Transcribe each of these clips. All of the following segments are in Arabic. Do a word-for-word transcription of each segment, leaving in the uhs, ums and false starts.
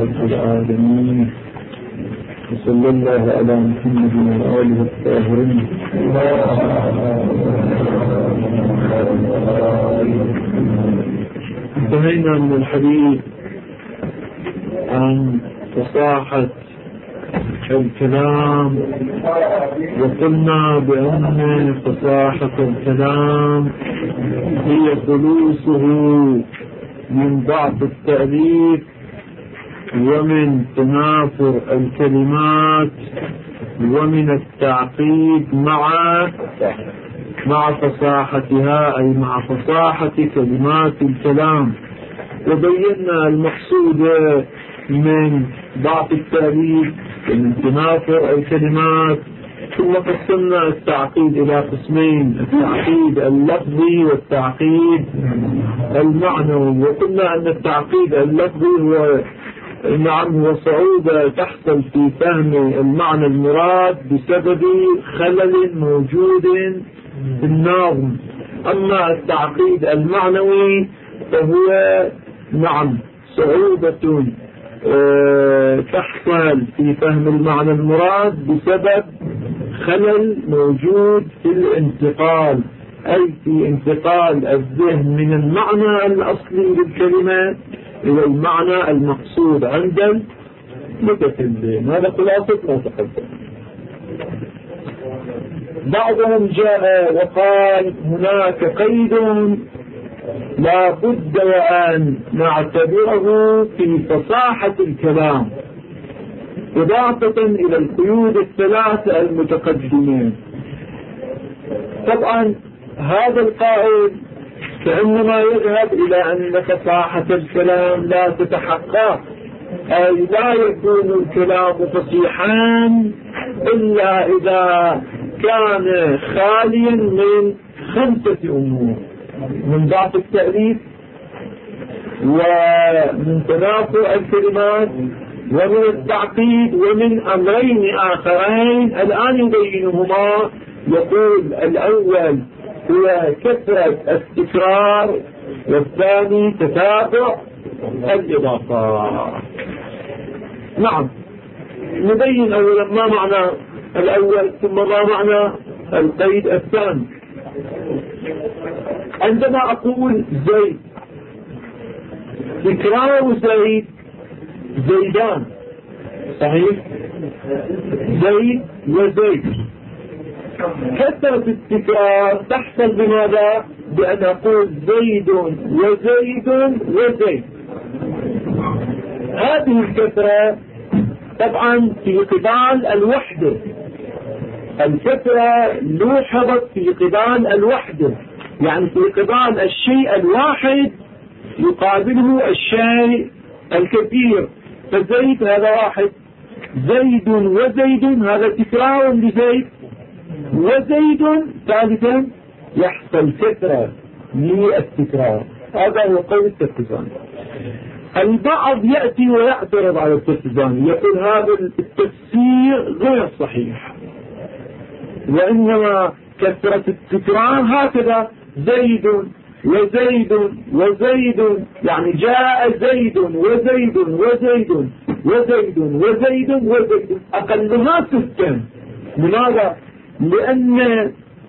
رب العالمين، وصلى الله على محمد وآله الطاهرين. انتهينا من الحديث عن فصاحة الكلام، وقلنا بأن فصاحة الكلام هي خلوصه من ضعف التأليف ومن تنافر الكلمات ومن التعقيد مع مع فصاحتها، أي مع فصاحة كلمات الكلام. وبينا المقصود من ضعف التأليف ومن تنافر الكلمات. ثم قسمنا التعقيد إلى قسمين: التعقيد اللفظي والتعقيد المعنوي. وقلنا أن التعقيد اللفظي هو نعم هو صعوبة تحصل في فهم المعنى المراد بسبب خلل موجود في النظم. أما التعقيد المعنوي فهو نعم صعوبة أه تحصل في فهم المعنى المراد بسبب خلل موجود في الانتقال، أي في انتقال الذهن من المعنى الأصلي للكلمة إلى المعنى المقصود عند المتكلم. هذا خلاصة ما تقدم. بعضهم جاء وقال هناك قيد لا بد وأن نعتبره في فصاحة الكلام، إضافة إلى القيود الثلاثة المتقدمين. طبعا هذا القائل كأنما يذهب إلى أن فصاحة الكلام لا تتحقق، أي لا يكون الكلام فصيحا إلا إذا كان خاليا من خمسة أمور: من ضعف التأليف، ومن تنافر الكلمات، ومن التعقيد، ومن أمرين آخرين الآن يبينهما. يقول الأول هو كثرة التكرار، والثاني تتابع الإضافات. نعم، نبين أولا ما معنى الأول ثم ما معنى القيد الثاني. عندما أقول زيد، تكرار زيد زيدان، صحيح؟ زيد وزيد. كثرة التكرار تحصل بماذا؟ بأن أقول زيد وزيد وزيد. هذه الكثرة طبعا في قبال الوحدة، الكثرة لوحظت في قبال الوحدة، يعني في قبال الشيء الواحد يقابله الشيء الكثير. فزيد هذا واحد، زيد وزيد هذا تكرار لزيد، وزيد ثالثا يحصل كثرة للتكرار. هذا هو قول الترتزاني. البعض يأتي ويعترض على الترتزاني، يقول هذا التفسير غير صحيح، وإنما كثرة التكرار هكذا: زيد وزيد وزيد، يعني جاء زيد وزيد وزيد وزيد وزيد وزيد، أقلها ستا. لماذا؟ لأن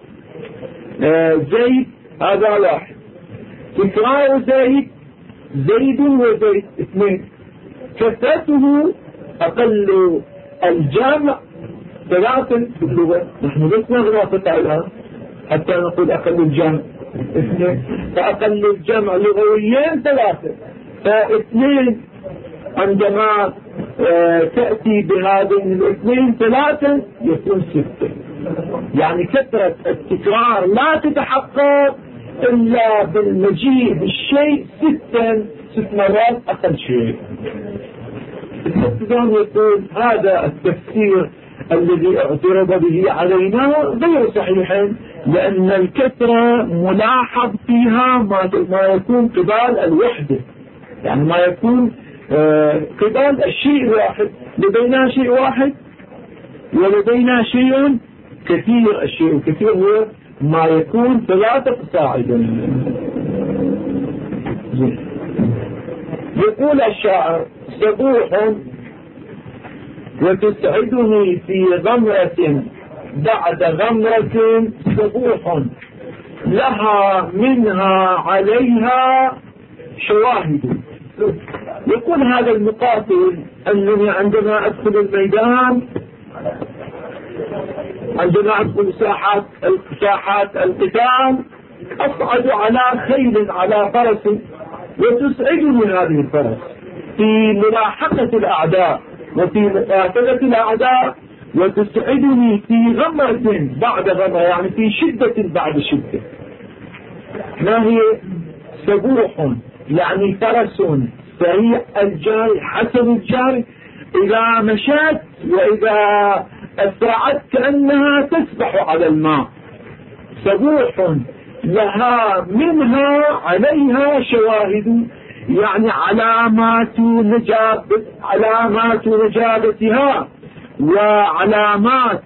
زيد هذا واحد، تكرار زيد زيد وزيد اثنين، كثرته أقل الجامع ثلاثة في اللغة. نحن لسنا غرافة الآن حتى نقول أقل الجامع اثنين، فأقل الجامع لغويين ثلاثة، فاثنين عندما آه تأتي بهذين الاثنين ثلاثة يكون ستة. يعني كثرة التكرار لا تتحقق إلا بالمجيء بالشيء ستا ست مرات أقل شيء. الترتزاني يقول هذا التفسير الذي اعترض به علينا غير صحيح، لأن الكثرة ملاحظ فيها ما يكون قبال الوحدة، يعني ما يكون آه قبال الشيء الواحد. لدينا شيء واحد ولدينا شيء كثير. الشيء الكثير هو ما يكون ثلاثة صاعدا. يقول الشاعر سبوح وتسعدني في غمرة بعد غمرة سبوح لها منها عليها شواهد. يقول هذا المقاتل أنني عندما أدخل الميدان، عندما أدخل ساحات ساحات القتال، أصعد على خيل على فرس، وتسعدني هذه الفرس في ملاحقة الأعداء وفي مقاتلة الأعداء، وتسعدني في غمرة بعد غمرة، يعني في شدة بعد شدة. ما هي؟ سبوح يعني فرس سريع الجري حسن الجري، إذا مشت وإذا أسرعت كأنها تسبح على الماء. سبوح لها منها عليها شواهد، يعني علامات نجاب علامات نجابتها وعلامات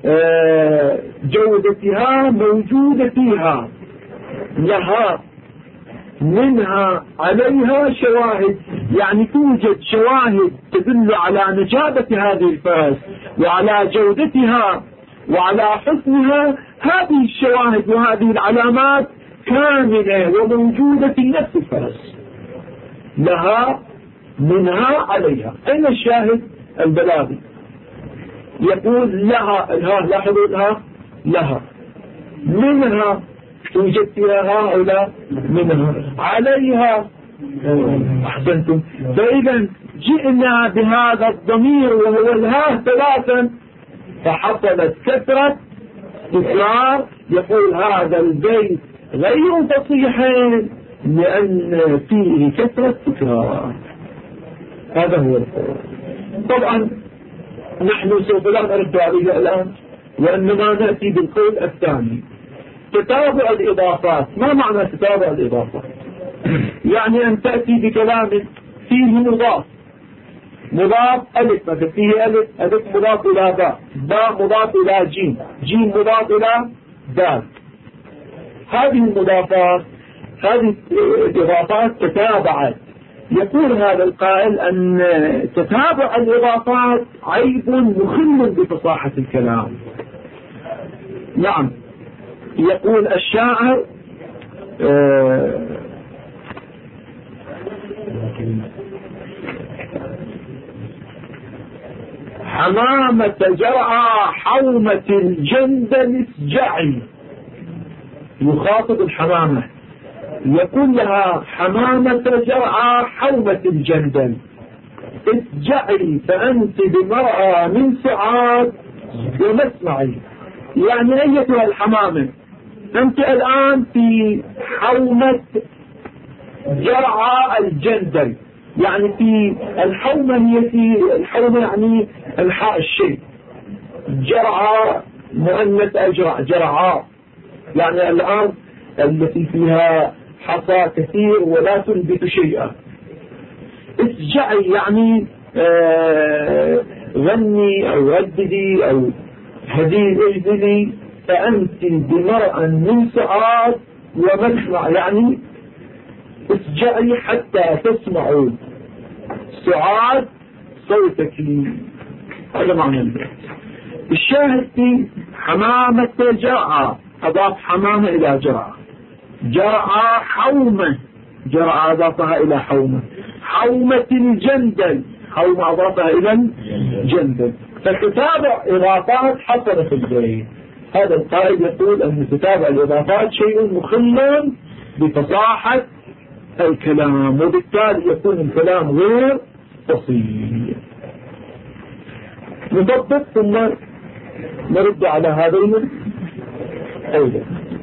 جودتها موجودة فيها. لها منها عليها شواهد، يعني توجد شواهد تدل على نجابة هذه الفرس وعلى جودتها وعلى حسنها. هذه الشواهد وهذه العلامات كاملة وموجودة في نفس الفرس. لها منها عليها. أين الشاهد البلاغي؟ يقول لها الها، لاحظوا الها، لها منها توجد فيها ها أو لا؟ منها عليها. أحسنتم. فإذا جئنا بهذا الضمير وهو الها ثلاثا، فحصلت كثرة تكرار. يقول هذا البيت غير فصيح لأن فيه كثرة تكرار. هذا هو القول. طبعا نحن سوف لا نرد عليه الآن، وإنما نأتي بالقول الثاني، تتابع الإضافات. ما معنى تتابع الإضافات؟ يعني أن تأتي بكلام فيه مضاف، مضاف ألف مثل، فيه ألف، ألف مضاف إلى باء، باء مضاف إلى جيم، جيم مضاف إلى دال. هذه المضافات، هذه الإضافات تتابعت. يقول هذا القائل أن تتابع الإضافات عيب مخل بفصاحة الكلام. نعم. يقول الشاعر آه حمامة جرعى حومة الجندل اسجعي. يخاطب الحمامة يقول لها حمامة جرعى حومة الجندل اسجعي فأنت بمرأى من سعاد ومسمعي. يعني أيتها الحمامة، أنت الآن في حومة جرعى الجندل، يعني في الحومة، هي في الحومة يعني انحاء الشيء. جرعى مؤنث أجرع، جرعاء يعني الأرض التي فيها حصى كثير ولا تنبت شيئا. اسجعي يعني آه غني أو رددي أو هدي اجدلي، فأنت بمرأى من سعاد ومسمع، يعني اسجعي حتى تسمعوا سعاد صوتك. هذا معنى البيت. الشاهد في حمامة جرعى، أضاف حمامة إلى جرعى. جرعى حومة، جرعى أضافها إلى حومة. حومة الجندل، حومة أضافها إلى الجندل. فتتابع إضافات حصل في البيت. هذا القائد يقول أن تتابع الإضافات شيء مخل بفصاحة الكلام، وبالتالي يكون الكلام غير فصيح. نضبط ثم نرد على هذين أيضا.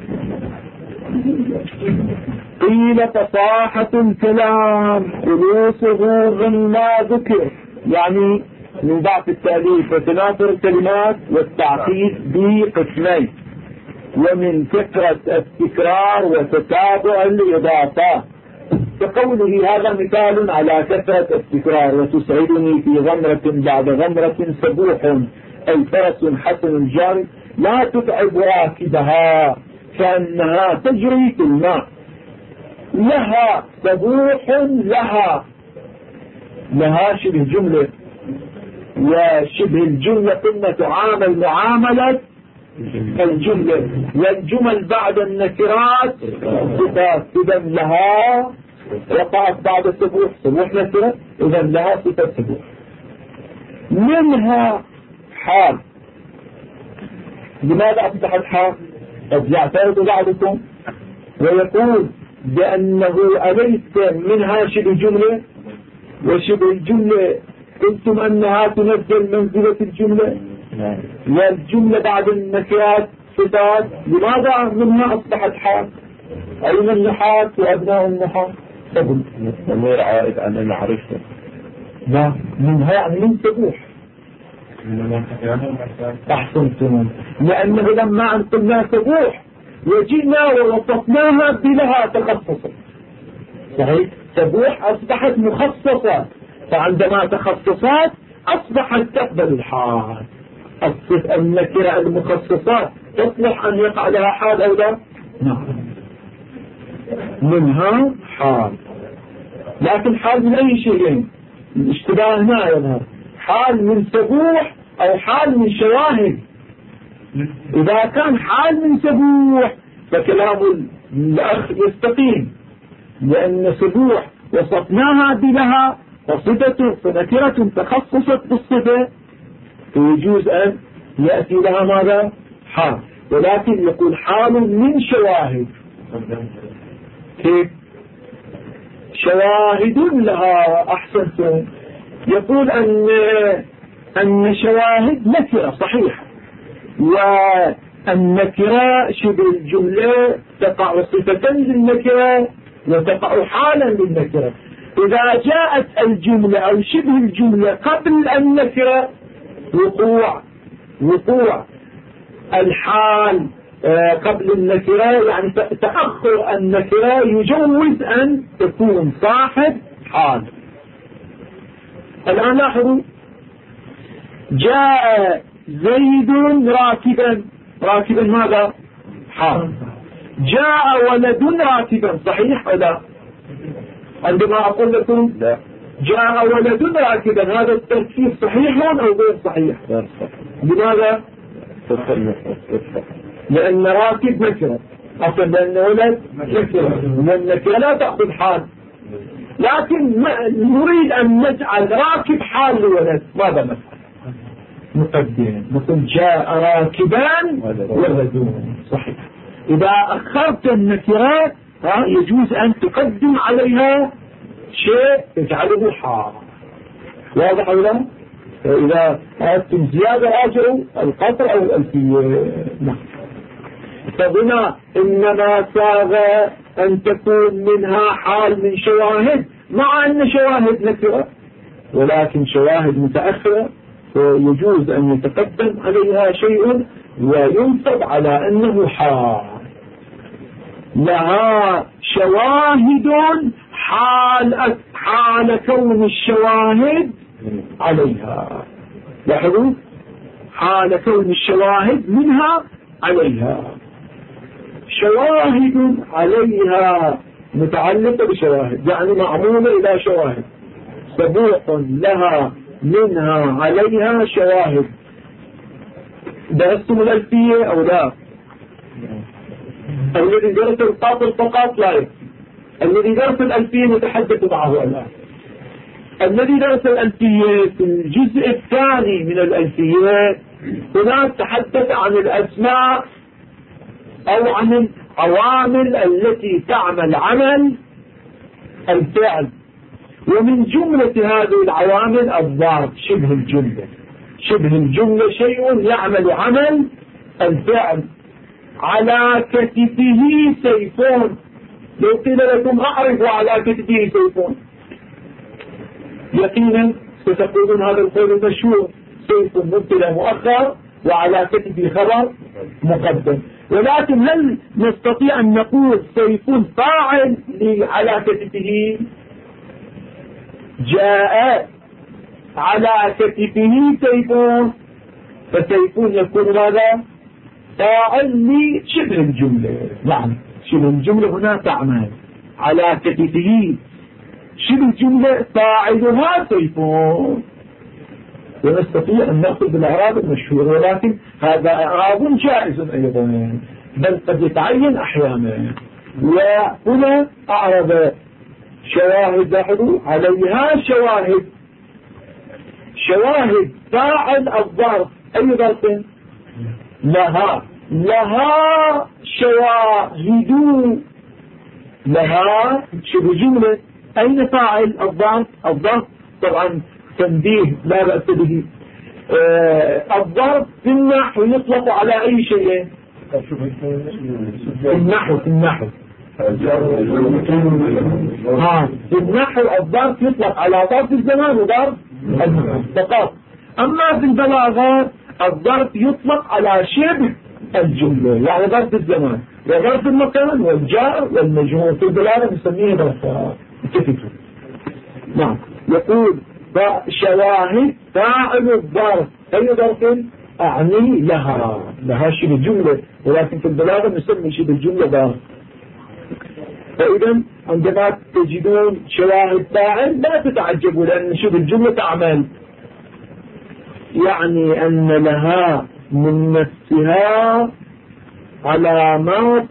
قيل فصاحة الكلام خلوصه مما ذكر، يعني من ضعف التأليف وتناثر الكلمات والتعقيد بقسمين، ومن كثرة التكرار وتتابع الإضافات. كقوله هذا مثال على كثرة التكرار، وتسعدني في غمرة بعد غمرة سبوح أي فرس حسن الجري لا تتعب راكبها كأنها تجري في الماء. لها سبوح، لها لها شبه جملة، وشبه الجملة قلنا تعامل معاملة الجملة، والجمل بعد النكرات صفات، إذا لها وقعت بعد السبوح، سبوح نكرة، إذا لها صفة سبوح. منها حال. لماذا أصبحت حال؟ قد يعترض بعضكم ويقول بأنه أليس منها شبه جملة، وشبه الجملة قلتم أنها تنزل منزلة الجملة، والجملة بعد النكرات صفات، لماذا منها أصبحت حال؟ أين النحاة وأبناء النحاة؟ الضمير عائد عن المعرفة. لا، منها يعني من سبوح. أحسنتم، لأنه لما أن قلنا سبوح وجئنا ووصفناها بلها تخصصا، صحيح؟ سبوح أصبحت مخصصة، فعندما تخصصات أصبحت تقبل الحال. الصفة النكرة المخصصات تصلح أن يقع لها حال أو لا؟ نعم، منها حال. لكن حال من أي شيئين؟ الاشتباه هنا يظهر، حال من سبوح أو حال من شواهد. إذا كان حال من سبوح فكلام الأخ يستقيم، لأن سبوح وصفناها بلها وصفة فنكرة تخصصت بالصفة، فيجوز أن يأتي لها ماذا؟ حال. ولكن يقول حال من شواهد. كيف؟ شواهد لها. أحسنتم. يقول أن أن شواهد نكرة صحيح، والنكرة شبه الجملة تقع صفة للنكرة وتقع حالا للنكرة. إذا جاءت الجملة أو شبه الجملة قبل النكرة وقوع وقوع الحال قبل النكرة، يعني تأخر النكرة يجوز أن تكون صاحب حال. الآن لاحظوا، جاء زيد راكبا، راكبا ماذا؟ حال. جاء ولد راكبا، صحيح ولا؟ عندما أقول لكم لا. جاء ولد راكبا، هذا التركيب صحيح أو غير صحيح؟ لماذا؟ لأن راكب نكرة أصلا، لأن ولد نكرة، لأن نكرة لا تأخذ حال. لكن نريد أن نجعل راكب حال لولد، ماذا نفعل؟ نقدم، نقول جاء راكبان ولدون، صحيح. إذا أخرت النكرات يجوز أن تقدم عليها شيء يجعله حال. واضح أو لا؟ إذا أردتم زيادة راجعوا القطر أو الألفية. نعم. فهنا إنما ساغ أن تكون منها حال من شواهد، مع أن شواهد نكرة، ولكن شواهد متأخرة يجوز أن يتقدم عليها شيء وينصب على أنه حال. لها شواهد حال حال كون الشواهد عليها. لاحظوا، حال كون الشواهد منها عليها. شواهد عليها متعلقة بشواهد، يعني معمولة إلى شواهد. سبوق لها منها عليها شواهد. درستم الألفية أو لا؟ الذي درس القاطر فقط لا يكفي، الذي درس الألفية نتحدث معه الآن. الذي درس الألفية في الجزء الثاني من الألفية هناك تحدث عن الأسماء أو عن العوامل التي تعمل عمل الفعل، ومن جملة هذه العوامل الضرب، شبه الجملة. شبه الجملة شيء يعمل عمل الفعل. على كتفه سيفون، لو قيل لكم أعرفوا على كتفه سيفون يقينا ستقولون هذا القول المشهور، سيف مبتدا مؤخر وعلى كتفه خبر مقدم. ولكن هل نستطيع أن نقول سيف فاعل على كتفه؟ جاء على كتفه سيفون، فسيفون يكون ماذا؟ فاعل لشبه الجملة. نعم، شبه الجملة هنا تعمل على كتفه شبه الجملة فاعلها سيف، ونستطيع أن نأخذ بالأعراب المشهورة، ولكن هذا إعراب جائز أيضا بل قد يتعين أحيانا. وهنا أعرب شواهد عليها شواهد شواهد فاعل الظرف. أي ظرف؟ لها لها شواهد، لها شبه جملة. أين فاعل الظرف؟ الظرف طبعا تنبيه لا بأس به. آه الظرف في النحو يطلق على أي شيء؟ في النحو في النحو ها في النحو الظرف يطلق على ظرف الزمان وظرف المكان فقط. أما في البلاغة الظرف يطلق على شبه الجملة، يعني ظرف الزمان وظرف المكان والجار والمجهول. في البلاغة نسميه ظرفات. نعم. يقول شواهد فاعل الظرف. أي ظرف؟ أعني لها لها شبه الجملة، ولكن في البلاغة نسمي شبه الجملة ظرف. فإذا عندما تجدون شواهد فاعل لا تتعجبوا، لأن شبه الجملة تعمل، يعني أن لها من نفسها علامات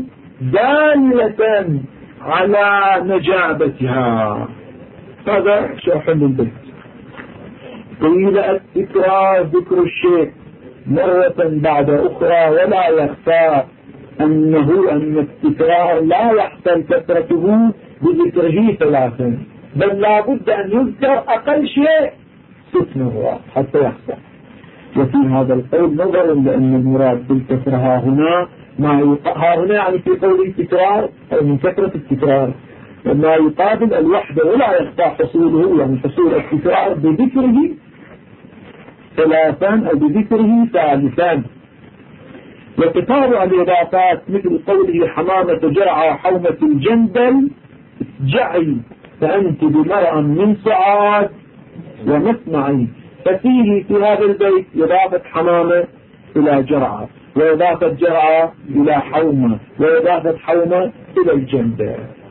دالة على نجابتها. هذا شرح للبيت. قيل التكرار ذكر الشيء مرة بعد أخرى، ولا يخفى أنه أن التكرار لا يحصل كثرته بذكره ثلاثا، بل لا بد أن يذكر أقل شيء ست مرات حتى يحصل. وفي هذا القول نظر، لأن المراد بالكثرة ها هنا ما ها هنا يعني في قول التكرار أو من كثرة التكرار ما يقابل الوحدة، ولا يخفى حصوله، يعني حصول التكرار بذكره ثلاثا أو بذكره ثالثا. وتتابع الإضافات مثل قوله حمامة جرعى حومة الجندل جعي فأنت بمرأة من سعاد ومسمعي، ففيه في هذا البيت إضافة حمامة إلى جرعى، وإضافة جرعى إلى حومة، وإضافة حومة إلى الجندل.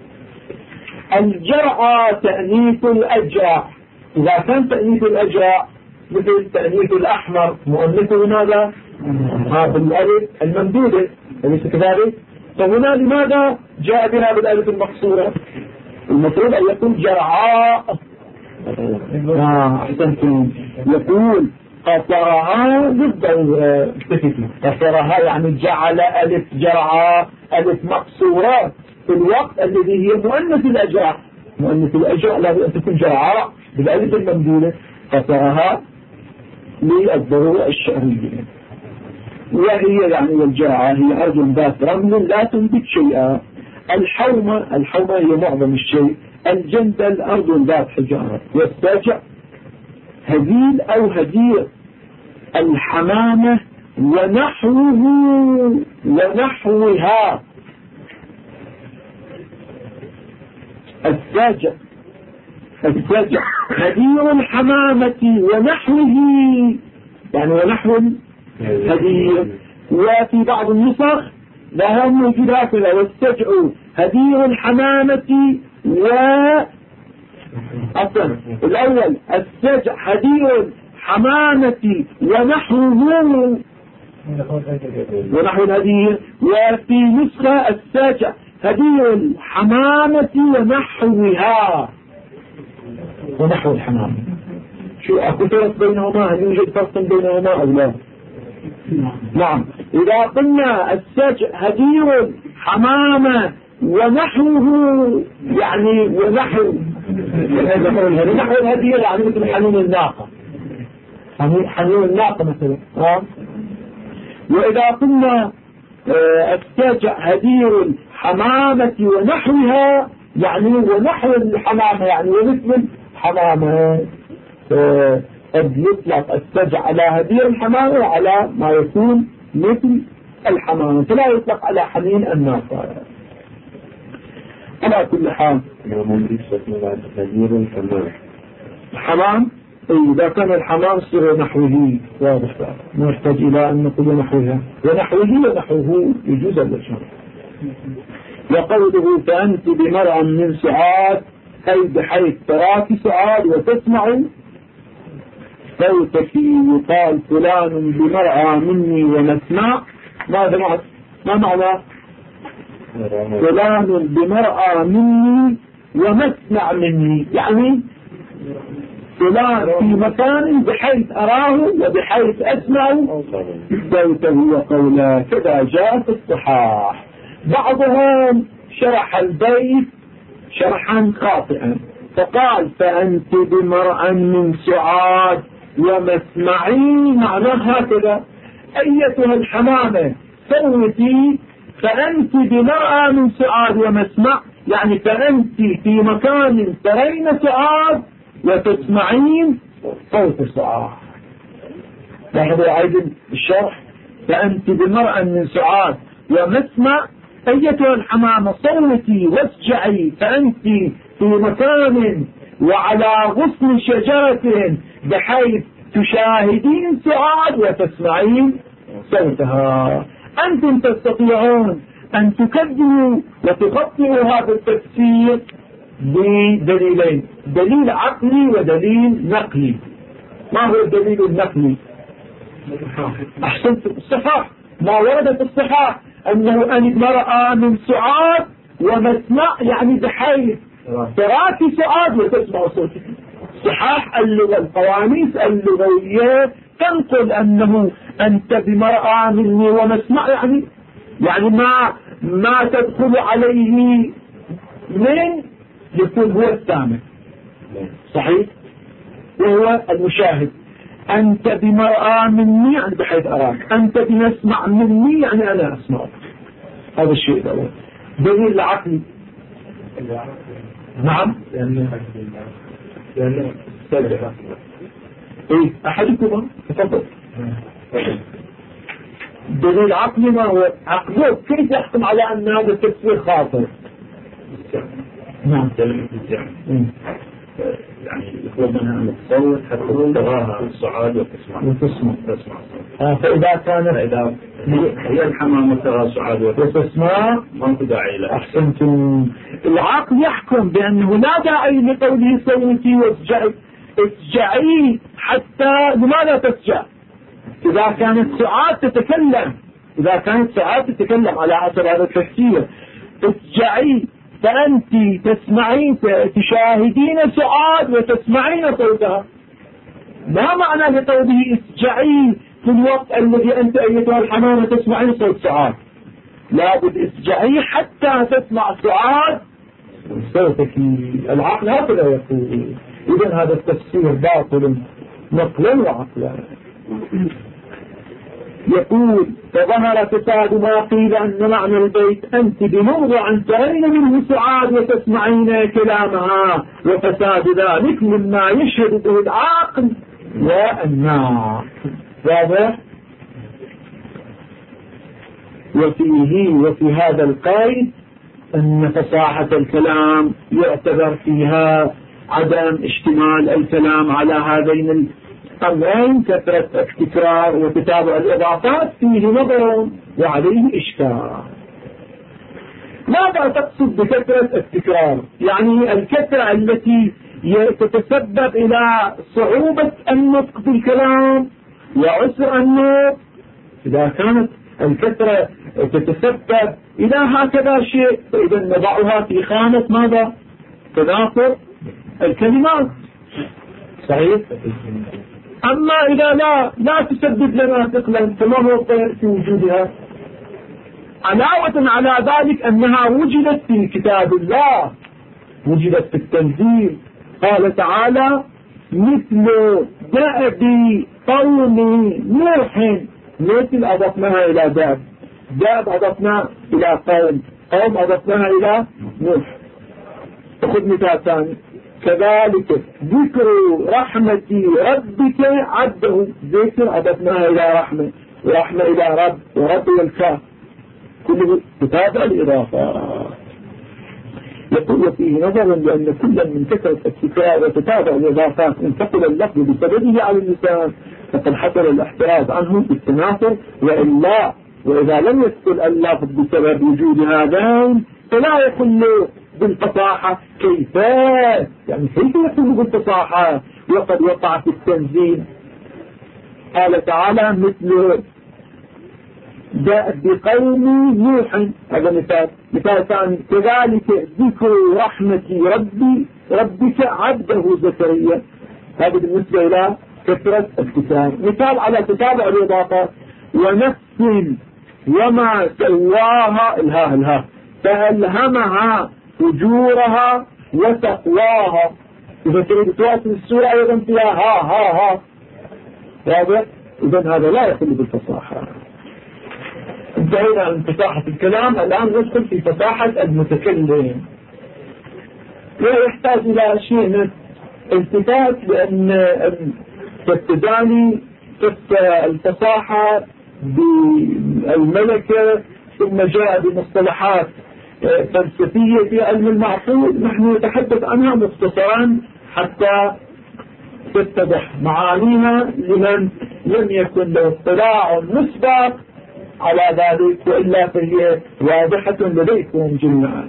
الجرعى تأنيث الأجرع، إذا كان تأنيث الأجرع مثل تأنيث الأحمر مؤنثه ماذا؟ ها بالألف الممدودة، أليس كذلك؟ فهنا لماذا جاء بنا بالألف المقصورة؟ المفروض أن يكون جرعاء. آه أحسنتم. يقول قصرها ضد قصرها يعني جعل ألف جرعاء ألف مقصورة في الوقت الذي هي مؤنث الأجرع. مؤنث الأجرع لابد أن تكون جرعاء بالألف الممدودة، قصرها للضرورة الشعرية. وهي يعني والجرعة هي أرض ذات رمل لا تنبت شيئا. الحومة الحومة هي معظم الشيء. الجندل أرض ذات حجارة. والساجع هذيل أو هدير. الحمامة ونحوه ونحوها. الساجع الساجع هدير الحمامة ونحوه، يعني ونحو هدير. وفي بعض النسخ لها موجودات والسجع هدير الحمامة و أصلا الأول السجع هدير الحمامة ونحوه ونحو الهدير. وفي نسخة السجع هدير الحمامة ونحوها ونحو الحمامة. شو أكو فرق بينهما؟ هل يوجد فرق بينهما أو لا؟ نعم. إذا قلنا السجع هدير حمامة ونحوه يعني ونحو نحو الهدير يعني مثل حنين الناقة، حنين الناقة مثلا. وإذا قلنا السجع هدير الحمامة ونحوها يعني ونحو الحمامة يعني ومثل الحمامة. قد يطلق السجع على هدير الحمامة وعلى ما يكون مثل الحمامة، فلا يطلق على حنين الناقة. على كل حال الحمام إذا كان الحمام صير نحوه واضح، نحتاج إلى أن نقول نحوها ونحوه ونحوه يجوز الوجه. وقوله فأنت بمرأة من سعاد أي بحيث تراك سعاد وتسمع صوتك. يقال فلان بمرأى مني ومسمع. ماذا معنى؟ ما معنى فلان بمرأى مني ومسمع مني؟ يعني فلان في مكان بحيث أراه وبحيث أسمع صوته وقوله. كذا جاء في الصحاح. بعضهم شرح البيت شرحا خاطئا فقال فأنت بمرأى من سعاد ومسمعي، معناه هكذا: أيتها الحمامة صوتي، فأنت بمرأى من سعاد ومسمع، يعني فأنت في مكان ترين سعاد وتسمعين صوت سعاد. لاحظوا عيد الشرح: فأنت بمرأى من سعاد ومسمع، أيتها الحمامة صوتي واسجعي، فأنت في مكان وعلى غصن شجرة بحيث تشاهدين سعاد وتسمعين صوتها. أنتم تستطيعون أن تكذبوا وتغطئوا هذا التفسير بدليلين: دليل عقلي ودليل نقلي. ما هو الدليل النقلي؟ أحسنتم، الصحاح. ما ورد في الصحاح أنه أن مرأى من سعاد ومسمع، يعني بحيث تراك سعاد وتسمع صوتك. صحاح اللغة، القواميس اللغوية تنقل أنه أنت بمرأى مني ومسمع، يعني يعني ما ما تدخل عليه من يكون هو السامع، صحيح، وهو المشاهد. أنت بمرأى مني يعني بحيث أراك، أنت بمسمع مني يعني أنا أسمعك. هذا الشيء الأول. دليل العقل. نعم، لأنه لأنه سبب. إيه أحدكم تفضل. دليل عقلي ما هو؟ عقله كيف يحكم على أن هذا التفسير خاطئ؟ نعم، كلمة الجهل يعني يطلب منها أن تصوت حتى تراها الصعاد وتسمع وتسمع تسمع آه فإذا كانت فإذا هي الحمامة ترى صعاد وتسمع ما في داعي لها. أحسنتم. العقل يحكم بأنه لا داعي لقوله صوتي واسجعي. اسجعي حتى لماذا تسجع؟ إذا كانت سعاد تتكلم، إذا كانت سعاد تتكلم على حسب هذا التفسير. اسجعي فأنت تسمعين تشاهدين سعاد وتسمعين صوتها. ما معنى لقوله اسجعي في الوقت الذي أنت أيتها الحمامة تسمعين صوت سعاد؟ لابد اسجعي حتى تسمع سعاد صوتك. العقل هكذا يقول. إذن هذا التفسير باطل نقلا وعقلا. يقول فظهر فساد ما قيل أن معنى البيت أنت بموضع ترين منه سعاد وتسمعين كلامها، وفساد ذلك مما يشهد به العقل والنار. واضح؟ وفيه وفي هذا القيد أن فصاحة الكلام يعتبر فيها عدم اشتمال الكلام على هذين الأمرين، كثرة التكرار وتتابع الإضافات فيه نظر وعليه إشكال. ماذا تقصد بكثرة التكرار؟ يعني الكثرة التي تتسبب إلى صعوبة النطق بالكلام وعسر النطق. إذا كانت الكثرة تتسبب إلى هكذا شيء فإذا نضعها في خانة ماذا؟ تناقض الكلمات، صحيح؟ أما إذا لا لا تسبب لنا ثقلا فما هو الطير في وجودها؟ علاوة على ذلك أنها وجدت في كتاب الله، وجدت في التنزيل. قال تعالى مثل دأب قوم نوح، مثل أضفناها إلى دأب، دأب أضفناها إلى قوم، قوم أضفناها إلى نوح. خذ مثال ثاني: كذلك ذكر رحمة ربك عبده، ذكر أضفناها إلى رحمة، ورحمة إلى رب، ورب والكاف، كله تتابع الإضافة. يقول فيه نظر لأن كل من كثرة التكرار وتتابع الإضافات انتقل اللفظ بسببه على اللسان فقد حصل الاحتراز عنه بالتناثر، وإلا وإذا لم يدخل اللفظ بسبب وجود هذين فلا يخل بالفصاحة كيف يعني كيف يكون بالفصاحة وقد وقع في التنزيل. قال تعالى مثل جاءت بقوم نوح، هذا مثال. مثال ثاني كذلك ذكر رحمة ربي ربك عبده زكريا، هذا بالنسبة إلى كثرة الكتاب. مثال على تتابع الإضافة ونفس وما سواها الها الها فألهمها فجورها وتقواها. إذا تريد تواصل السورة أيضا فيها ها ها ها واضح. إذن هذا لا يخل بالفصاحة. انتهينا عن فصاحة الكلام، الآن ندخل في فصاحة المتكلم. ويحتاج إلى شيء من التفات، لأن تبتداني الفصاحة بالملكة ثم جاء بمصطلحات فلسفية في علم المعقول، نحن نتحدث عنها مختصرا حتى تتضح معانيها لمن لم يكن له اطلاع مسبق على ذلك، وإلا فهي واضحة لديكم جميعا.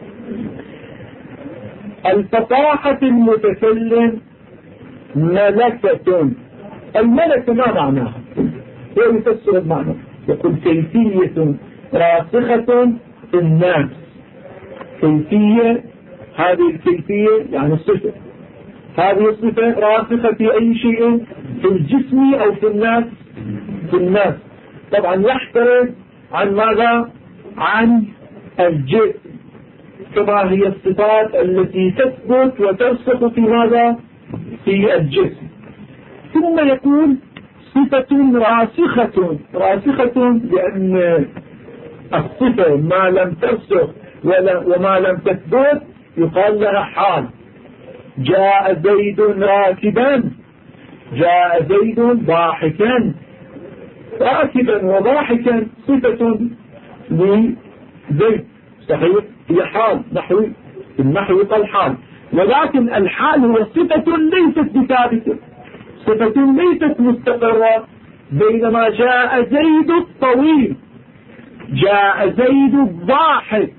الفصاحة المتكلم ملكة. الملكة ما معناها؟ هو يفسر المعنى، يقول كيفية راسخة في الناس. كيفية، هذه الكيفية يعني الصفة، هذه الصفة راسخة في أي شيء، في الجسم أو في الناس. في الناس طبعا يحترز عن ماذا؟ عن الجسم، كما هي الصفات التي تثبت وترسخ في ماذا؟ في الجسم. ثم يقول صفة راسخة. راسخة لأن الصفة ما لم ترسخ وما لم تثبت يقال لها حال. جاء زيد راكبا، جاء زيد ضاحكا. راكبا وضاحكا صفة لزيد صحيح، هي حال نحوي، النحو يقال حال، ولكن الحال هو صفة ليست بثابتة، صفة ليست مستقرة. بينما جاء زيد الطويل، جاء زيد الضاحك،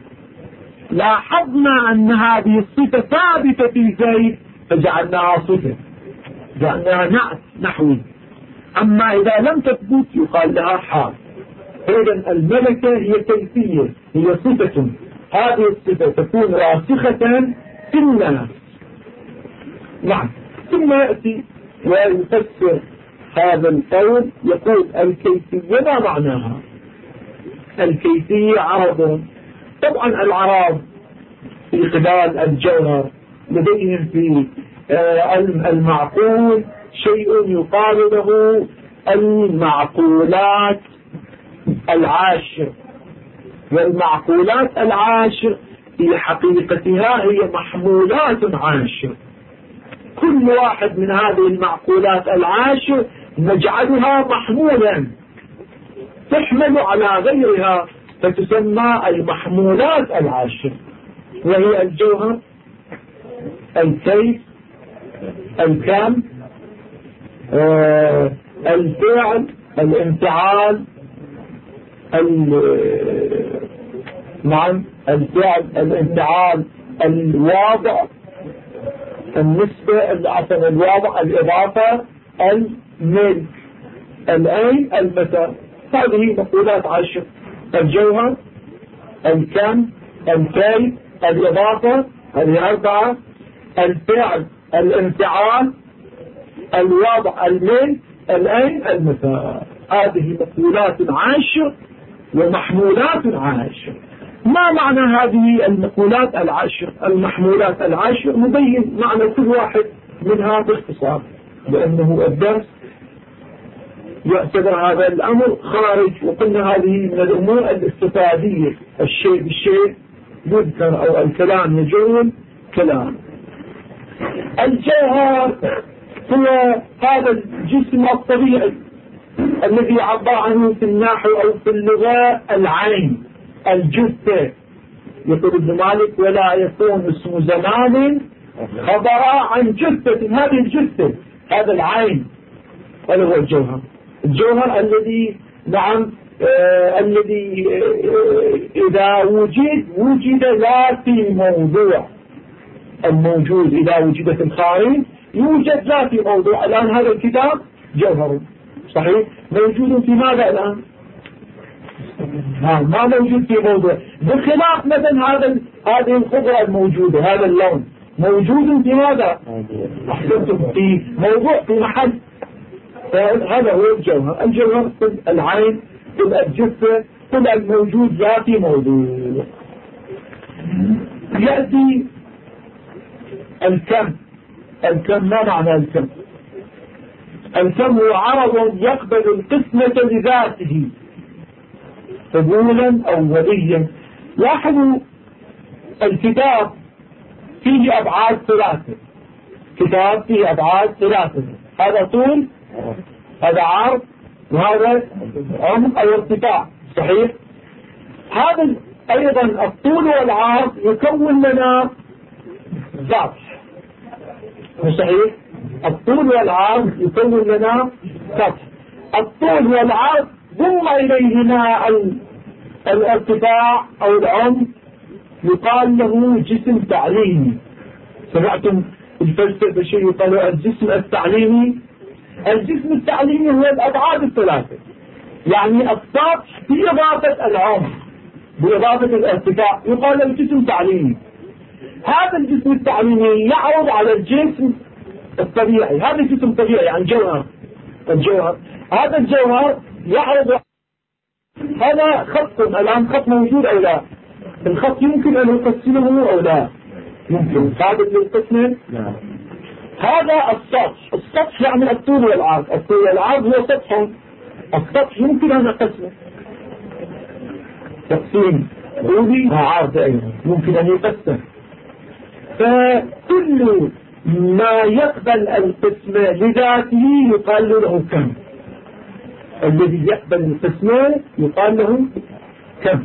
لاحظنا أن هذه الصفة ثابتة في زيد فجعلناها صفة، جعلناها نعت نحوي. أما إذا لم تثبت يقال لها حال. إذن الملكة هي كيفية، هي صفة، هذه الصفة تكون راسخة في الناس. نعم. ثم يأتي ويفسر هذا القول، يقول الكيفية ما معناها؟ الكيفية عرض. طبعا العرض في خلال الجوهر لديهم في علم المعقول شيء يقال له المعقولات العاشر. والمعقولات العاشر في حقيقتها هي محمولات عاشر. كل واحد من هذه المعقولات العاشر نجعلها محمولا تحمل على غيرها فتسمى المحمولات العاشر، وهي الجوهر، الكيف، الكم، آه الفعل، الانفعال، نعم الفعل، الانفعال، الواضع، النسبة، عفوا الواضع، الإضافة، الملك، الأين، المتى. هذه مقولات عشر: الجوهر، الكم، الكيف، الإضافة، هذه أربعة، الفعل، الانفعال، الوضع، الملك، الأين، المتى. هذه مقولات عشر ومحمولات عشر. ما معنى هذه المقولات العشر المحمولات العشر؟ نبين معنى كل واحد منها باختصار، لأنه الدرس يعتبر هذا الأمر خارج، وقلنا هذه من الأمور الاستفادية، الشيء بالشيء يذكر أو الكلام يجول كلام. الجوهر هو هذا الجسم الطبيعي الذي عبر عنه في النحو أو في اللغة العين، الجثة. يقول ابن مالك: ولا يكون اسم زمان خبر عن جثة. هذه الجثة، هذا العين، هذا هو الجوهر. الجوهر الذي نعم آه الذي آه إذا وجد وجد لا في موضوع. الموجود إذا وجد في الخارج يوجد لا في موضوع. الآن هذا الكتاب جوهر صحيح موجود في ماذا الآن؟ ما موجود في موضوع، بخلاف مثلا هذا هذه الخضرة الموجودة، هذا اللون موجود في ماذا؟ أحسنتم، في موضوع في محل. هذا هو الجوهر. الجوهر كل العين كل الجثة كل الموجود لا في موضوع. يأتي الكم. الكم ما معنى الكم؟ الكم هو عرض يقبل القسمة لذاته قبولا أوليا. لاحظوا الكتاب فيه أبعاد ثلاثة. كتاب فيه أبعاد ثلاثة، هذا طول، هذا عرض، وهذا عمق أو ارتفاع صحيح. هذا أيضا الطول والعرض يكون لنا سطح صحيح. الطول والعرض يكون لنا سطح. الطول والعرض ضم إليهما الارتفاع أو العمق يقال له جسم تعليمي. سمعتم الفلسفة شيء يقال الجسم التعليمي؟ الجسم التعليمي هو الأبعاد الثلاثة، يعني السطح بإضافة العمق بإضافة الارتفاع يقال له جسم تعليمي. هذا الجسم التعليمي يعرض على الجسم الطبيعي. هذا الجسم طبيعي يعني جوهر. الجوهر هذا الجوهر يعرض. هذا خط الآن، خط موجود أو لا؟ الخط يمكن أن يقسمه أو لا؟ يمكن ثابت للقسم. هذا السطح. السطح يعني الطول والعرض. الطول والعرض هو سطح. السطح يمكن أن يقسمه تقسيم طولي وعرض أيضا يمكن أن يقسم. فكل ما يقبل القسم لذاته يقال له كم. الذي يقبل القسم يقال له كم.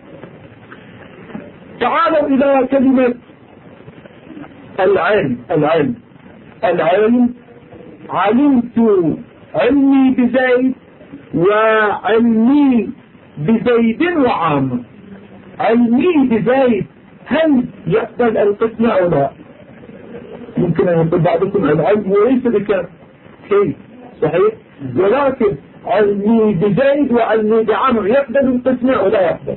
تعالوا إلى كلمة العلم. العلم العلم علمت علمي بزيد وعلمي بزيد وعامر. علمي بزيد هل يقبل القسم أو لا؟ يمكن أن يقول بعضكم العلم وليس بكم كيف صحيح، ولكن علمي بزيد وعلمي بعمر يقبل القسم أو لا يقبل؟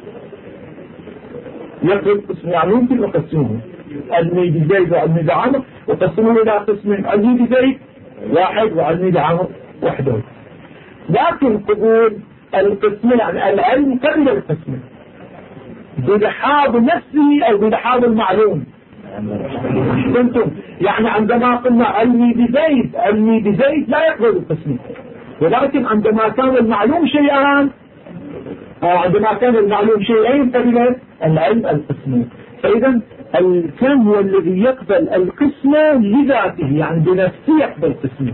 يقبل القسم، يعني يمكن نقسمه علمي بزيد وعلمي بعمر وقسمه إلى قسمين، علمي بزيد واحد وعلمي بعمر وحده. لكن قبول القسم يعني العلم قبل القسم بلحاظ نفسه أو بلحاظ المعلوم. أحسنتم، يعني عندما قلنا علمي بزيد علمي بزيد لا يقبل القسم، ولكن عندما كان المعلوم شيئان عندما كان المعلوم شيئين قبل العلم القسم. فإذا الكم هو الذي يقبل القسم لذاته، يعني بنفسه يقبل القسم.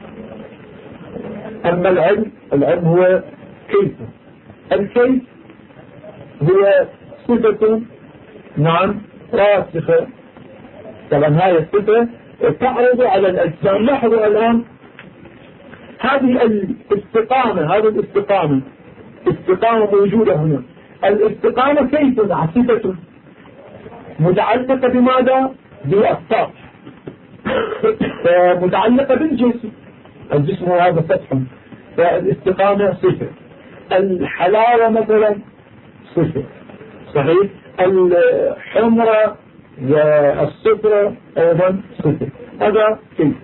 أما العلم العلم هو كيف. الكيف هو صفة نعم راسخة. طبعا هذه الصفة تعرض على الأجسام. لاحظوا الآن هذه الاستقامة هذه الاستقامة استقامة موجودة هنا. الاستقامة كيف صفة متعلقة بماذا؟ بالسطح. متعلقة بالجسم. الجسم هو هذا سطح، فالاستقامة صفة. الحلاوة مثلا صفة صحيح. الحمرة والصفرة أيضا صفة. هذا كيف.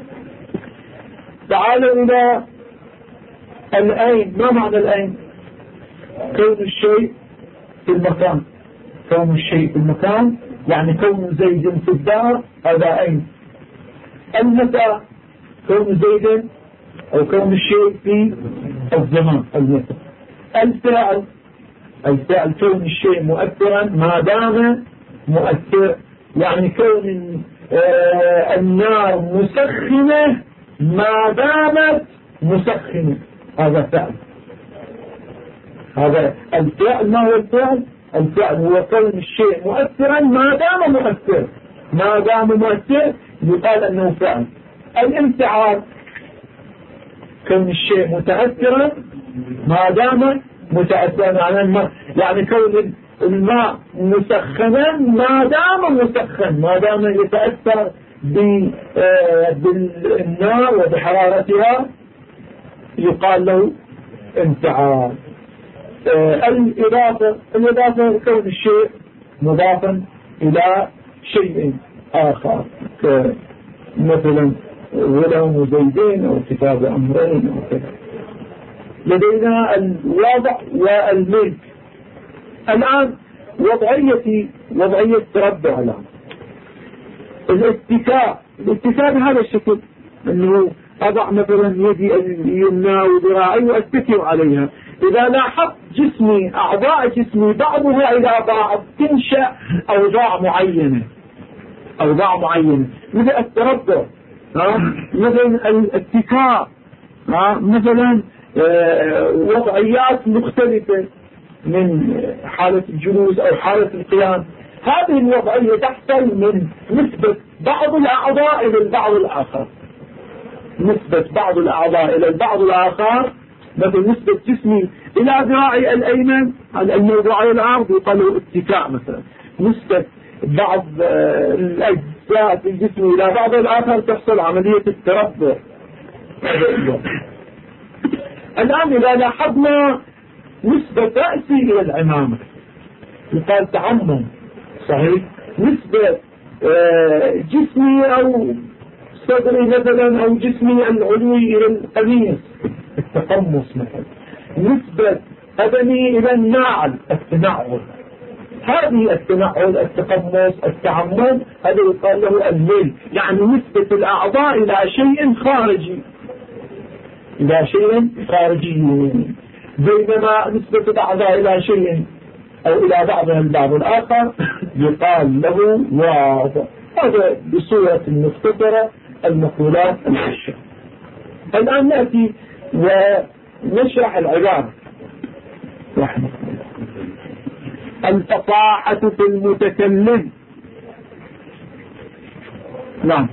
تعالوا إلى العين. ما معنى العين؟ كون الشيء في المكان. كون الشيء في المكان يعني كون زيد في الدار هذا عين. المتى كون زيد أو كون الشيء في الزمان المتى. الفعل الفعل كون الشيء مؤثرا ما دام مؤثر، يعني كون آه النار مسخنة ما دامت مسخنة، هذا فعل. هذا الفعل. ما هو الفعل؟ الفعل هو كون الشيء مؤثرا ما دام مؤثر. ما دام مؤثر يقال أنه فعل. الانفعال كون الشيء متأثرا ما دام متأثرا يعني الماء، يعني كون الماء مسخنا ما دام مسخن، ما دام يتأثر بالنار وبحرارتها يقال له انفعال. الإضافة الإضافة كون الشيء مضافا إلى شيء آخر، مثلا غلام زيدين أو كتاب أمرين أو كذا. لدينا الوضع والملك. الآن وضعية وضعية تربع الآن الاتكاء. الاتكاء بهذا الشكل أنه أضع مثلا يدي اليمنى وذراعي وأتكئ عليها. إذا لاحظت جسمي أعضاء جسمي بعضها إلى بعض تنشأ أوضاع معينة أوضاع معينة مثل التربع، مثلا الاتكاء، مثلا وضعيات مختلفة من حالة الجلوس أو حالة القيام. هذه الوضعية تحصل من نسبة بعض الأعضاء إلى البعض الآخر، نسبة بعض الأعضاء إلى البعض الآخر. مثل نسبة جسمي إلى ذراعي الأيمن الموضوع على الأرض يقال له اتكاء مثلا. نسبة بعض الأجزاء في الجسم إلى بعض الآخر تحصل عملية التربع. الآن إذا لاحظنا نسبة رأسي إلى العمامة يقال تعمم، صحيح. نسبة جسمي أو صدري مثلا أو جسمي العلوي إلى القميص التقمص مثلا. نسبة قدمي إلى النعل التنعل. هذه التنعل التقمص التعمم هذا يقال له الميل، يعني نسبة الأعضاء إلى شيء خارجي إلى شيء خارجي. بينما نسبة الأعضاء إلى شيء أو إلى بعضها البعض الآخر يقال له واضع. هذا بصورة مختصرة المقولات العشرة. الآن نأتي ونشرح العبارة رحمه الله. الفصاحة في المتكلم. نعم،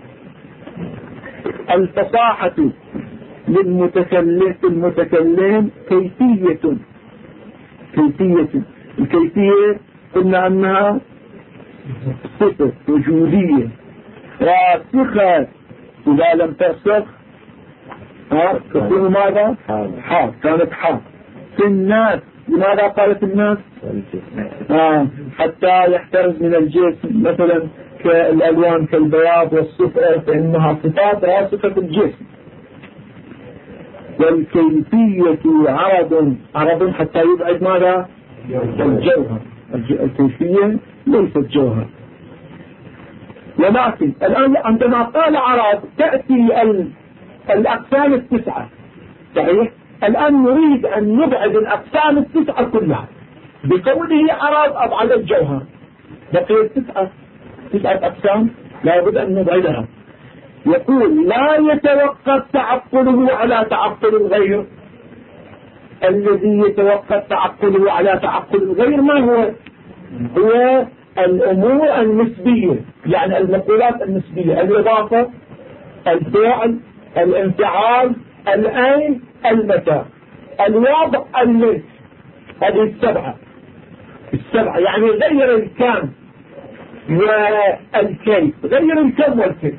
الفصاحة للمتكلم في المتكلم كيفية كيفية الكيفية قلنا أنها صفة وجودية راسخة. إذا لم ترسخ تكون ماذا؟ حال. كانت حال في الناس. لماذا قالت الناس؟ آه. حتى يحترز من الجسم مثلا كالألوان كالبياض والصفر فإنها صفات راسخة في الجسم. والكيفية عرض عرض حتى يبعد ماذا؟ الجوهر. الكيفية ليست جوهر. ولكن الآن عندما قال عرض تأتي الأقسام التسعة، صحيح. الآن نريد أن نبعد الأقسام التسعة كلها. بقوله عرض أبعد الجوهر، بقي تسعة تسعة أقسام لا بد أن نبعدها. يقول لا يتوقف تعقله على تعقل الغير. الذي يتوقف تعقله على تعقل الغير ما هو؟ هو الأمور النسبية، يعني المقولات النسبية، الإضافة، الفعل، الانفعال، الأين، المتى، الوضع، الملك. هذه السبعة السبعة يعني غير الكم والكيف، غير الكم والكيف.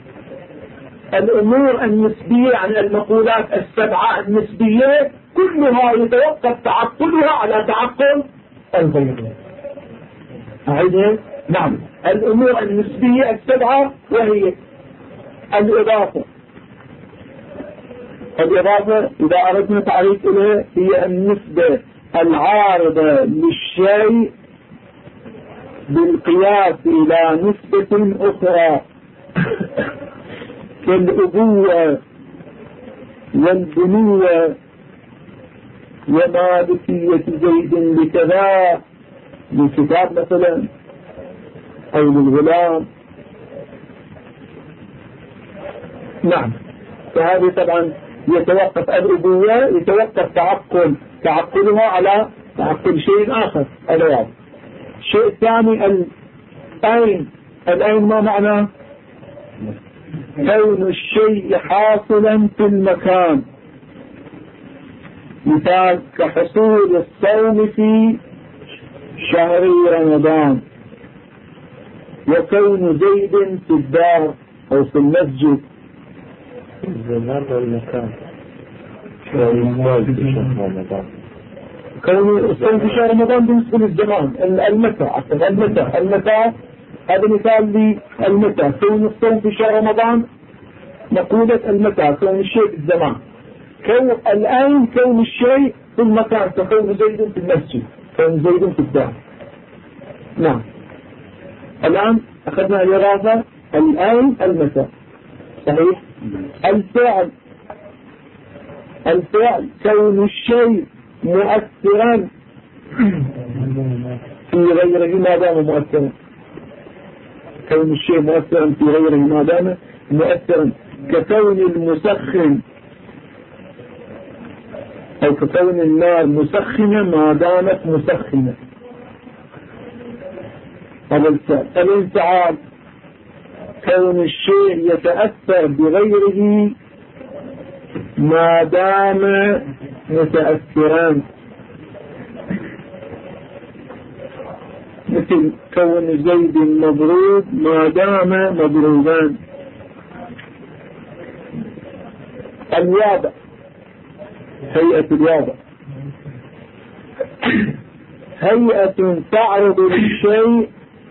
الأمور النسبية يعني المقولات السبعة النسبية كلها يتوقف تعقلها على تعقل الغير. أعيدها؟ نعم. الأمور النسبية السبعة وهي الإضافة. الإضافة إذا أردنا تعريف إليها هي النسبة العارضة للشيء بالقياس إلى نسبة أخرى كالأبوة والبنوة ومالكية زيد لكذا للكتاب مثلا أو للغلام. نعم. فهذه طبعا يتوقف الأبوة يتوقف تعقل تعقلها على تعقل شيء آخر. هذا واضح. الشيء الثاني الأين. الأين ما معنى؟ كون الشيء حاصلا في المكان. مثال كحصول الصوم في شهر رمضان، وكون زيد في الدار أو في المسجد. الزمان والمكان. كون الصوم في شهر رمضان بالنسبة للزمان، المتى عفوا المتى المتى هذا مثال للمتى. كون الصوم في شهر رمضان مقولة المتى، كون الشيء في الزمان. كون الآن كون الشيء في المكان، كون زيد في المسجد، كون زيد في الدار. نعم. الآن أخذنا الإرادة، الآن المتى صحيح. الفعل الفعل كون الشيء مؤثرا في غيره ما دام مؤثرا، كون الشيء مؤثرا في غيره ما دام مؤثرا، ككون المسخن أو ككون النار مسخنة ما دامت مسخنة. الانفعال كون الشيء يتأثر بغيره ما دام متأثران، مثل كون زيد مضروب ما دام مضروبان. الوضع هيئة الوضع هيئة تعرض للشيء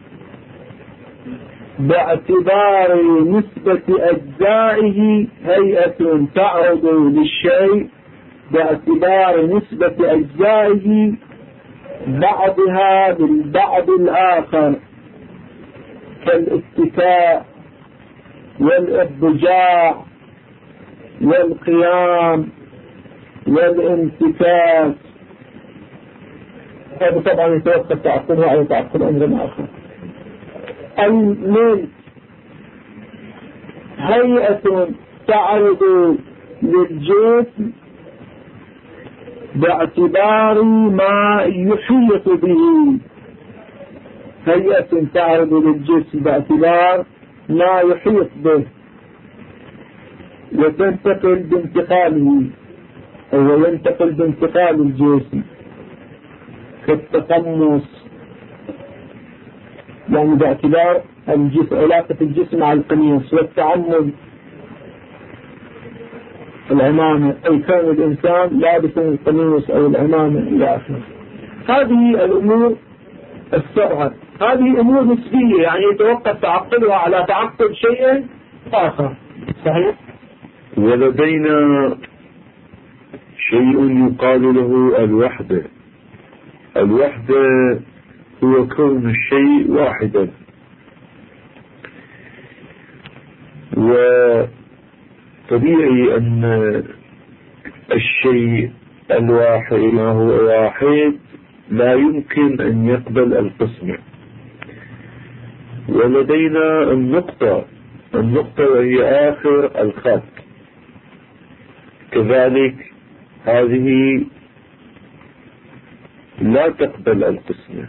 باعتبار نسبة أجزائه، هيئة تعرض للشيء باعتبار نسبة أجزائه بعضها بالبعض الآخر، كالاتكاء والإضجاع والقيام والانتكاس. هذا طبعا يتوقف تعقلها أو تعقل أمر آخر. الميل هيئة تعرض للجسم باعتبار ما يحيط به، هيئة تعرض للجسم باعتبار ما يحيط به وتنتقل بانتقاله أو ينتقل بانتقال الجسم، كالتقمص يعني باعتبار الجسم، علاقة الجسم مع القميص، والتعمد العمامة أي كون الإنسان لابس القميص أو العمامة إلى آخره. هذه الأمور السبعة هذه أمور نسبية، يعني يتوقف تعقلها على تعقل شيء آخر. صحيح. ولدينا شيء يقال له الوحدة. الوحدة هو كون الشيء واحدا، وطبيعي أن الشيء الواحد ما هو واحد لا يمكن أن يقبل القسمة. ولدينا النقطة النقطة وهي آخر الخط، كذلك هذه لا تقبل القسمة.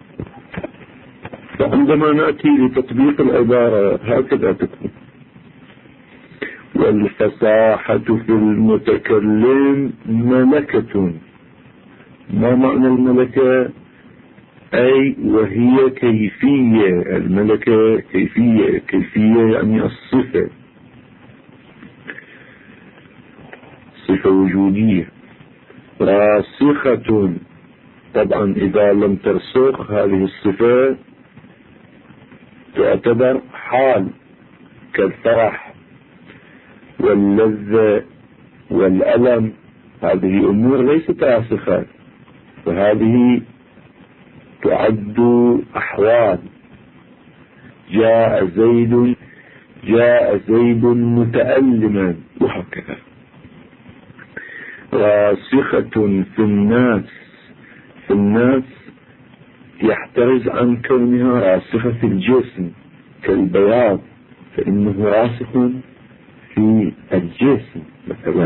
فعندما نأتي لتطبيق العبارة هكذا تكون: والفصاحة في المتكلم ملكة. ما معنى الملكة؟ أي وهي كيفية. الملكة كيفية كيفية يعني الصفة، صفة وجودية. راسخة، طبعا إذا لم ترسخ هذه الصفة تعتبر حال، كالفرح واللذة والألم، هذه أمور ليست راسخة، فهذه تعد أحوال. جاء زيد جاء زيد متألما، وهكذا. راسخة في الناس في الناس يحترز عن كونها راسخة في الجسم، كالبياض فإنه راسخ في الجسم مثلا.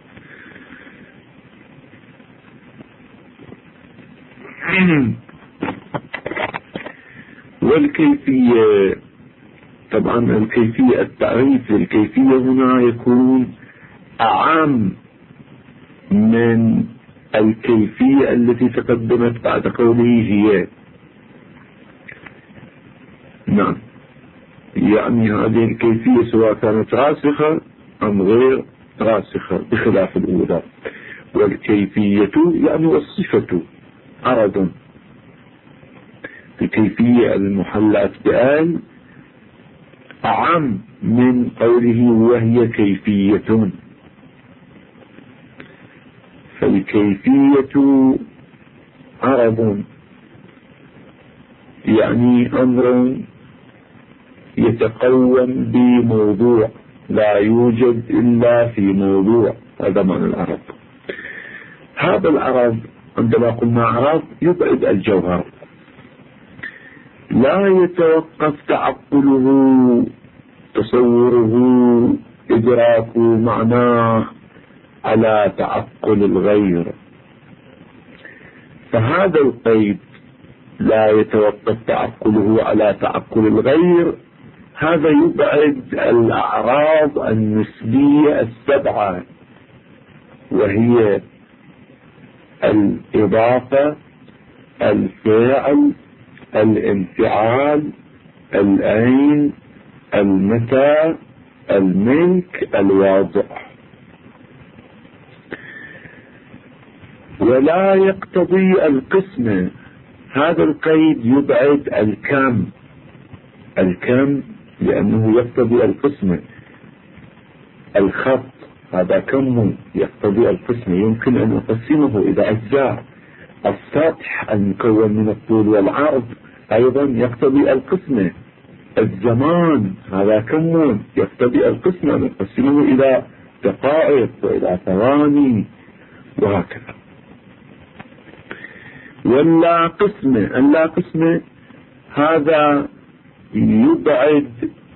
والكيفية، طبعا الكيفية التعريف للكيفية هنا يكون أعم من الكيفية التي تقدمت بعد قوله هي. نعم، يعني هذه الكيفية سواء كانت راسخة أم غير راسخة بخلاف الأولى. والكيفية يعني والصفة عرض. الكيفية المحلات بآل أعم من قوله وهي كيفية. فالكيفية عرض يعني أمر يتقوم بموضوع لا يوجد إلا في موضوع، هذا معنى العرض. هذا العرض عندما قلنا عرض يبعد الجوهر، لا يتوقف تعقله تصوره إدراك معناه على تعقل الغير. فهذا القيد لا يتوقف تعقله على تعقل الغير، هذا يبعد الأعراض النسبية السبعة، وهي الإضافة، الفعل، الانفعال، العين، المتى، الملك، الواضع. ولا يقتضي القسم، هذا القيد يبعد الكم، الكم لأنه يقتضي القسم. الخط هذا كم يقتضي القسم، يمكن أن أقسمه إلى أجزاء. السطح المكون من الطول والعرض أيضا يقتضي القسم. الزمان هذا كم يقتضي القسم، أن أقسمه إلى دقائق وإلى ثواني وهكذا. ولا قسم، اللا قسم هذا يبعد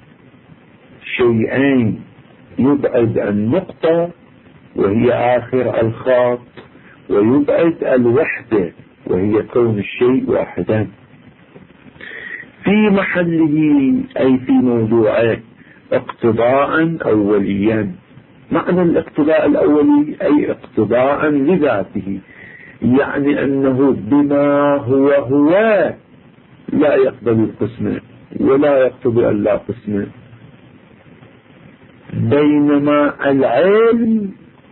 شيئين، يبعد النقطة وهي آخر الخط، ويبعد الوحدة وهي كون الشيء واحدا في محله أي في موضوعه اقتضاء أوليا. معنى الاقتضاء الأولي أي اقتضاء لذاته، يعني أنه بما هو هو لا يقبل القسم ولا يقتضي اللا قسم. بينما العلم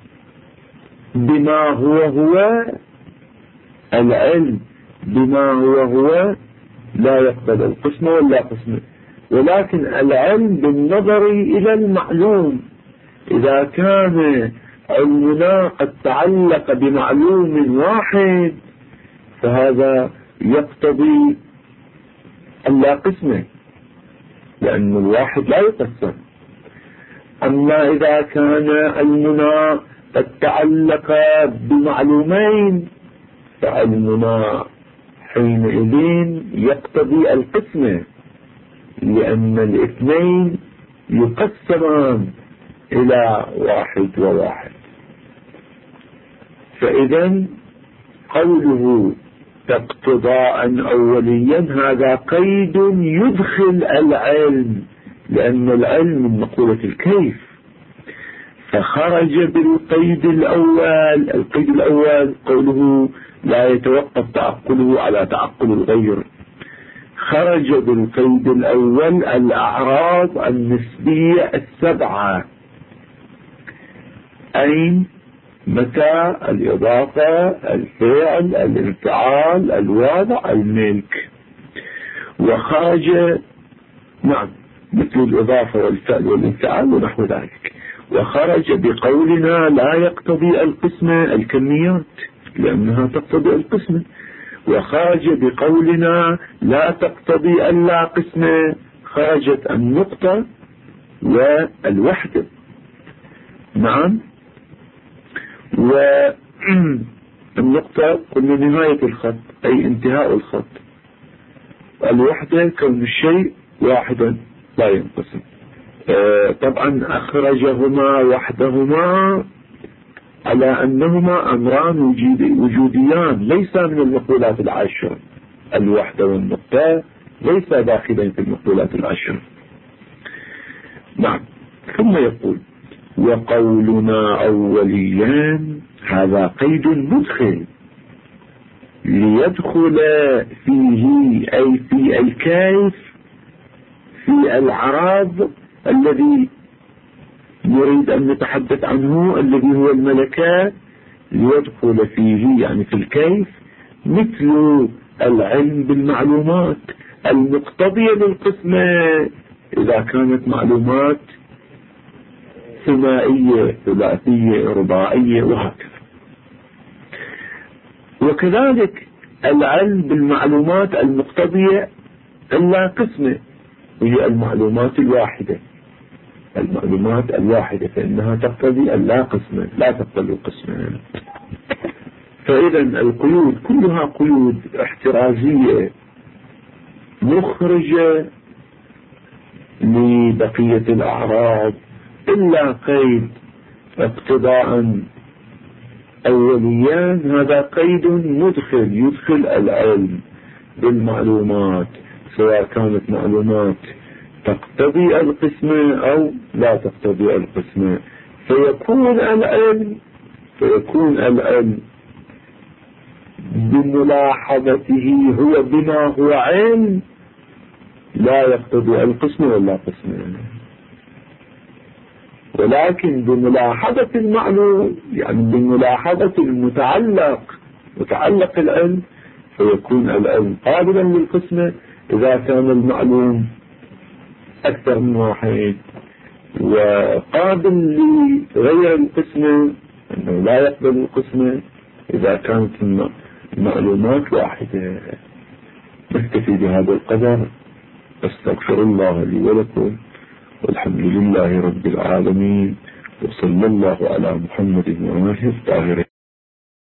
بما هو هو، العلم بما هو هو لا يقبل القسم ولا قسم. ولكن العلم بالنظر إلى المعلوم، إذا كان علمنا قد تعلق بمعلوم واحد فهذا يقتضي اللا قسمه، لأن الواحد لا يقسم. أما إذا كان علمنا قد تعلق بمعلومين فعلمنا حينئذ يقتضي القسمة، لأن الاثنين يقسمان إلى واحد وواحد. فإذا قوله اقتضاء أوليا هذا قيد يدخل العلم، لأن العلم من مقولة الكيف، فخرج بالقيد الأول. القيد الأول قوله لا يتوقف تعقله على تعقل الغير، خرج بالقيد الأول الأعراض النسبية السبعة: أين، متى، الإضافة، الفعل، الانفعال، الوضع، الملك. وخرج نعم مثل الإضافة والفعل والانفعال ونحو ذلك. وخرج بقولنا لا يقتضي القسم الكميات لأنها تقتضي القسم. وخرج بقولنا لا تقتضي اللا قسم، خرجت النقطة والوحدة. نعم. والنقطة قلنا نهاية الخط أي انتهاء الخط. الوحدة كون الشيء واحدا لا ينقسم. آه طبعا أخرجهما وحدهما على أنهما أمران وجوديان، ليس من المقولات العشر. الوحدة والنقطة ليس داخلين في المقولات العشر. نعم. ثم يقول وقولنا أوليان هذا قيد مدخل ليدخل فيه أي في الكيف في العرض الذي نريد أن نتحدث عنه الذي هو الملكات، ليدخل فيه يعني في الكيف مثل العلم بالمعلومات المقتضية للقسمة إذا كانت معلومات ثنائية ثلاثية رباعية وهكذا. وكذلك العلم بالمعلومات المقتضية إلا قسمة هي المعلومات الواحدة، المعلومات الواحدة فإنها تقتضي اللا قسمة لا تقتضي القسمة. فإذا القيود كلها قيود احترازية مخرجة لبقية الأعراض إلا قيد اقتضاء أوليان هذا قيد مدخل يدخل العلم بالمعلومات سواء كانت معلومات تقتضي القسمة أو لا تقتضي القسمة، فيكون العلم فيكون العلم بملاحظته هو بما هو علم لا يقتضي القسمة ولا قسمة، ولكن بملاحظة المعلوم يعني بملاحظة المتعلق متعلق العلم فيكون العلم قابلا للقسمة إذا كان المعلوم أكثر من واحد، وقابل لغير القسمة أنه لا يقبل القسمة إذا كانت المعلومات واحدة. نكتفي بهذا القدر. أستغفر الله لي ولكم، والحمد لله رب العالمين، وصلى الله على محمد وآله الطاهرين.